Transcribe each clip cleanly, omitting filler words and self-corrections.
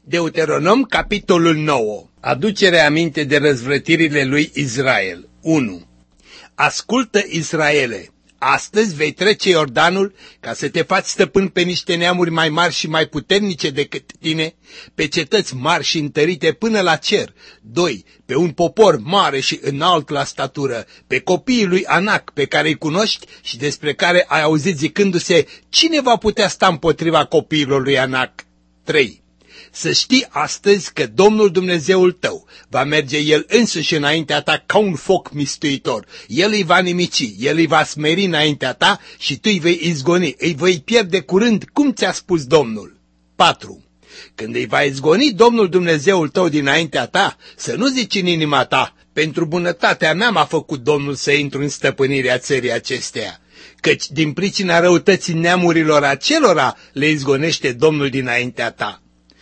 Deuteronom, capitolul 9. Aducere aminte de răzvrătirile lui Israel. 1. Ascultă, Israele, astăzi vei trece Iordanul ca să te faci stăpân pe niște neamuri mai mari și mai puternice decât tine, pe cetăți mari și întărite până la cer. 2. Pe un popor mare și înalt la statură, pe copiii lui Anac, pe care îi cunoști și despre care ai auzit zicându-se, cine va putea sta împotriva copiilor lui Anac? 3. Să știi astăzi că Domnul Dumnezeul tău va merge El însuși înaintea ta ca un foc mistuitor. El îi va nimici, El îi va smeri înaintea ta și tu îi vei izgoni, îi vei pierde curând, cum ți-a spus Domnul. 4. Când îi va izgoni Domnul Dumnezeul tău dinaintea ta, să nu zici în inima ta, pentru bunătatea mea m-a făcut Domnul să intru în stăpânirea țării acesteia, căci din pricina răutății neamurilor acelora le izgonește Domnul dinaintea ta.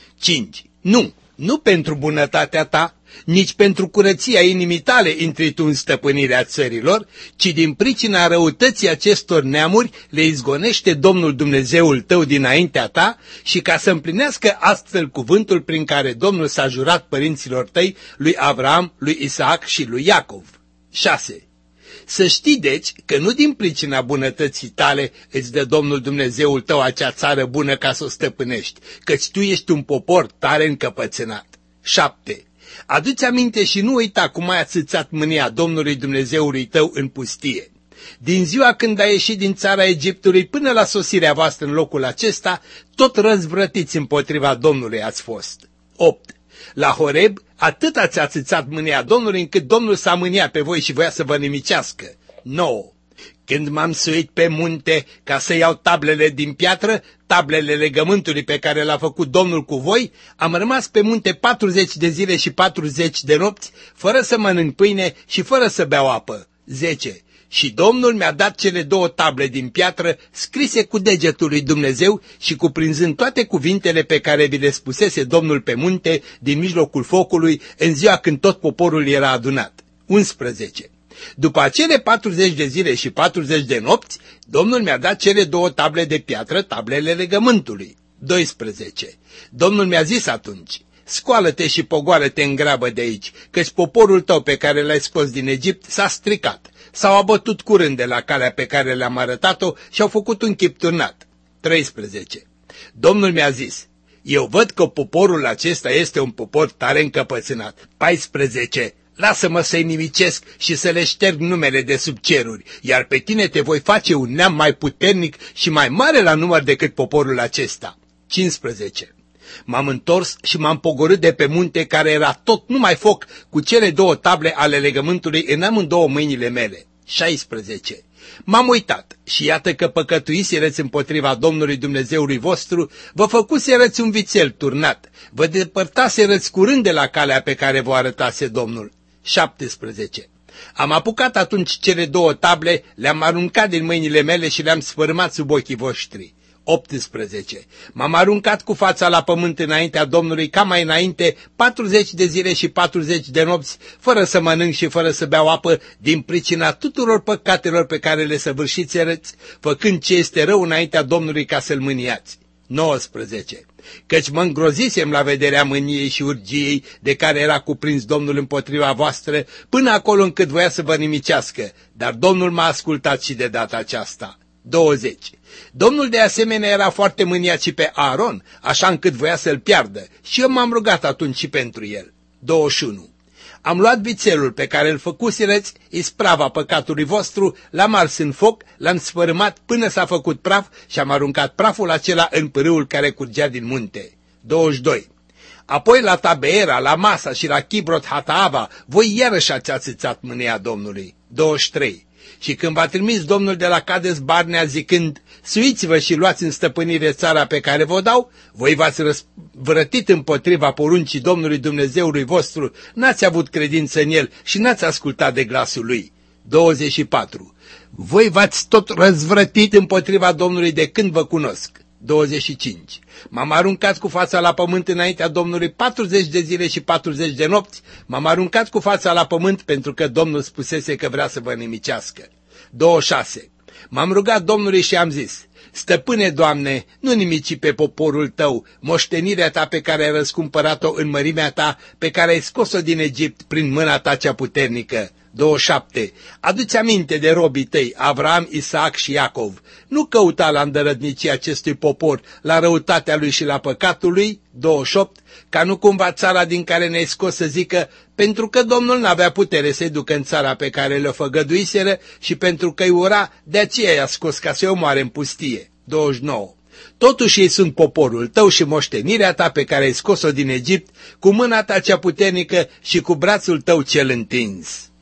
5. Nu pentru bunătatea ta, nici pentru curăția inimii tale intri tu în stăpânirea țărilor, ci din pricina răutății acestor neamuri le izgonește Domnul Dumnezeul tău dinaintea ta și ca să împlinească astfel cuvântul prin care Domnul s-a jurat părinților tăi, lui Avram, lui Isaac și lui Iacov. 6. Să știi deci că nu din pricina bunătății tale îți dă Domnul Dumnezeul tău acea țară bună ca să o stăpânești, căci tu ești un popor tare încăpățânat. 7. Adu-ți aminte și nu uita cum ai ațățat mânia Domnului Dumnezeului tău în pustie. Din ziua când ai ieșit din țara Egiptului până la sosirea voastră în locul acesta, tot răzvrătiți împotriva Domnului ați fost. 8. La Horeb atât ați ațățat mânia Domnului încât Domnul s-a mâniat pe voi și voia să vă nimicească. 9. Când m-am suit pe munte ca să iau tablele din piatră, tablele legământului pe care l-a făcut Domnul cu voi, am rămas pe munte 40 de zile și 40 de nopți, fără să mănânc pâine și fără să beau apă. 10. Și Domnul mi-a dat cele 2 table din piatră, scrise cu degetul lui Dumnezeu și cuprinzând toate cuvintele pe care vi le spusese Domnul pe munte, din mijlocul focului, în ziua când tot poporul era adunat. 11. După acele 40 de zile și 40 de nopți, Domnul mi-a dat cele 2 table de piatră, tablele legământului. 12. Domnul mi-a zis atunci, scoală-te și pogoară-te în grabă de aici, căci poporul tău pe care l-ai scos din Egipt s-a stricat. S-au abătut curând de la calea pe care le-am arătat-o și au făcut un chip turnat. 13. Domnul mi-a zis, eu văd că poporul acesta este un popor tare încăpățânat. 14. Lasă-mă să-i nimicesc și să le șterg numele de sub ceruri, iar pe tine te voi face un neam mai puternic și mai mare la număr decât poporul acesta. 15. M-am întors și m-am pogorât de pe munte care era tot numai foc cu cele 2 table ale legământului în amândouă mâinile mele. 16. M-am uitat și iată că păcătuiserăți împotriva Domnului Dumnezeului vostru, vă făcuserăți un vițel turnat, vă depărtaserăți curând de la calea pe care vă arătase Domnul. 17. Am apucat atunci cele 2 table, le-am aruncat din mâinile mele și le-am sfărâmat sub ochii voștri. 18. M-am aruncat cu fața la pământ înaintea Domnului ca mai înainte 40 de zile și 40 de nopți, fără să mănânc și fără să beau apă, din pricina tuturor păcatelor pe care le săvârșiserăți, făcând ce este rău înaintea Domnului ca să-L mâniați. 19. Căci mă îngrozisem la vederea mâniei și urgiei de care era cuprins Domnul împotriva voastră, până acolo încât voia să vă nimicească, dar Domnul m-a ascultat și de data aceasta. 20. Domnul de asemenea era foarte mâniat și pe Aaron, așa încât voia să-l piardă, și eu m-am rugat atunci și pentru el. 21. Am luat vițelul pe care îl făcuserăți, isprava păcatului vostru, l-am ars în foc, l-am sfărâmat până s-a făcut praf și am aruncat praful acela în pârâul care curgea din munte. 22. Apoi la Tabeera, la Masa și la Kibrot Hataava, voi iarăși ați ațățat mânia Domnului. 23. Și când v-a trimis Domnul de la Cades Barnea zicând, suiți-vă și luați în stăpânire țara pe care vă dau, voi v-ați răsvrătit împotriva poruncii Domnului Dumnezeului vostru, n-ați avut credință în el și n-ați ascultat de glasul lui. 24. Voi v-ați tot răzvrătit împotriva Domnului de când vă cunosc. 25. M-am aruncat cu fața la pământ înaintea Domnului 40 de zile și 40 de nopți, m-am aruncat cu fața la pământ pentru că Domnul spusese că vrea să vă nimicească. 26. M-am rugat Domnului și am zis, Stăpâne, Doamne, nu nimici pe poporul Tău, moștenirea Ta pe care ai răscumpărat-o în mărimea Ta, pe care ai scos-o din Egipt prin mâna Ta cea puternică. 27. Adu-ți aminte de robii tăi, Avram, Isaac și Iacov. Nu căuta la îndărătnicia acestui popor, la răutatea lui și la păcatul lui. 28. Ca nu cumva țara din care ne-ai scos să zică, pentru că Domnul n-avea putere să-i ducă în țara pe care le-o făgăduiseră și pentru că-i ura, de aceea i-a scos ca să-i omoare în pustie. 29. Totuși ei sunt poporul tău și moștenirea ta pe care ai scos-o din Egipt, cu mâna ta cea puternică și cu brațul tău cel întins.